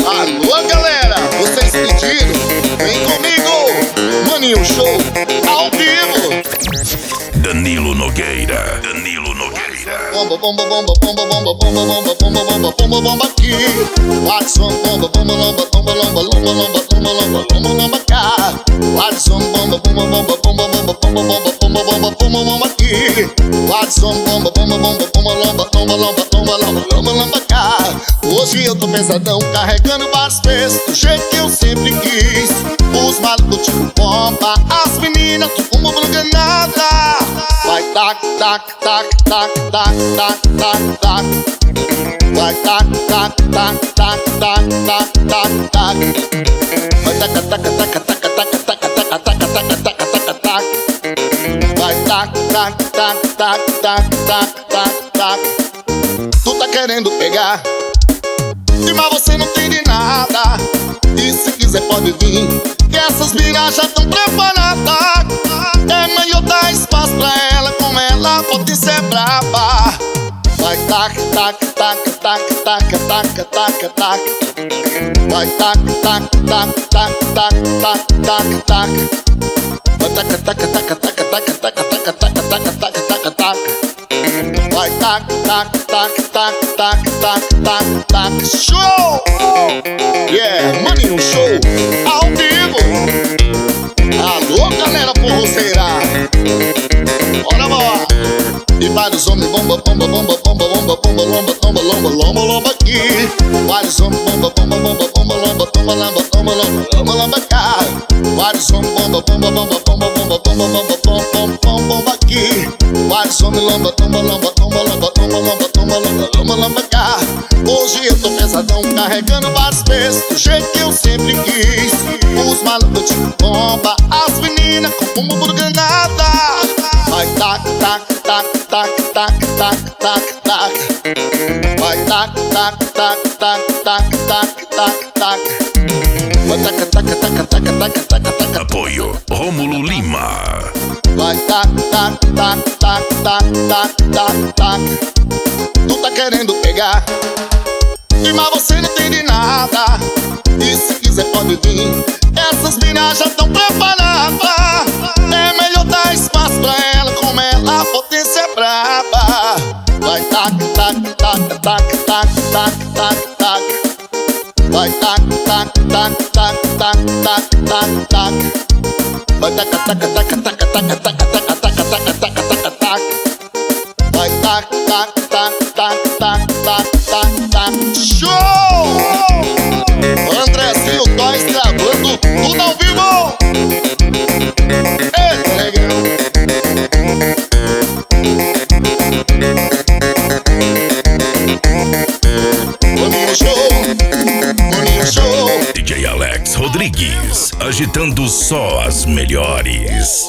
Alô galera, vocês pediram? Vem comigo, Maninho Show, ao vivo. Danilo Nogueira. Bomba, bomba, bomba, bomba, bomba, bomba, bomba, bomba, bomba, bomba, bomba aqui. Watson, bomba, bomba, lomba, bomba, lomba, lomba, lomba, lomba, lomba, lomba, lomba cá. Watson, bomba, bomba, bomba, bomba, bomba, bomba, bomba, bomba, bomba, bomba, bomba aqui. Watson, bomba, bomba, bomba, bomba, lomba, lomba, lomba, lomba, lomba, lomba, lomba cá. Hoje eu tô pesadão, carregando vários pesos do jeito que eu sempre quis. Os malucos tipo bomba, as meninas com bumbum ganada. Vai tac, tac, tac, tac, tac, tac, tac, tac. Vai tac, tac, tac, tac, tac, tac, tac, tac. Vai tac, tac, tac, tac, tac, tac, tac, tac, tac, tac, tac, tac. Vai tac, tac, tac, tac, tac, tac, tac, tac. Tu tá querendo pegar, mas você não tem de nada. E se quiser pode vir, que essas minas já tão preparadas. É melhor dar espaço pra ela, com ela pode ser braba. Vai tac, tac, tac, tac, tac, tac, tac, tac. Vai tac, tac, tac, tac, tac, tac, tac, tac. Vai tac, tac, tac, tac, tac, tac, tac, tac, tac, tac, tac, tac. Vai tac, tac, tac, tac, tac, tac, tac, tac. Show! Yeah, Maninho Show, ao vivo. Alô galera forroceira, bora, bora. E vários homens bomba, bomba, bomba, bomba, bomba, bomba, lomba, lomba, lomba, lomba, lomba aqui. Vários homens bomba, bomba, bomba, bomba, lomba, lomba, lomba, lomba, lomba, lomba, lomba cá. Vários homens bomba, bomba, bomba, bomba, bomba, bomba, bomba, bomba, bomba, bomba aqui. Vários homens lomba, lomba, lomba, lomba, lomba, lomba, lomba, lomba, lomba, lomba, lomba cá. Hoje eu tô pesadão, carregando vários pesos do jeito que eu sempre quis. Os malucos tipo bomba, as meninas com bumbum granada. Vai tac, tac, tac, tac, tac, tac, tac, tac. Vai tac, tac, tac, tac, tac, tac, tac, tac. Vai tac, tac, tac, tac, tac, tac, tac. Apoio Rômulo Lima. Vai tac, tac, tac, tac, tac, tac, tac, tac. Tu tá querendo pegar, mas você não tem de nada. E se quiser pode vir, essas minas já tão preparadas. É melhor dar espaço pra ela, como ela potência é braba. Vai tac, tac, tac, tac, tac, tac, tac, tac. Vai tac, tac, tac, tac, tac, tac, tac, tac. Vai tac, tac, tac, tac, tac, tac, tac, tac, tac, tac, tac, tac. Vai tac, tac, tac, tac, tac, tac, tac, tac. Show! Andrezinho Toys gravando tudo ao vivo. Ei, legal. Maninho Show, Maninho Show. DJ Alex Rodrigues, agitando só as melhores.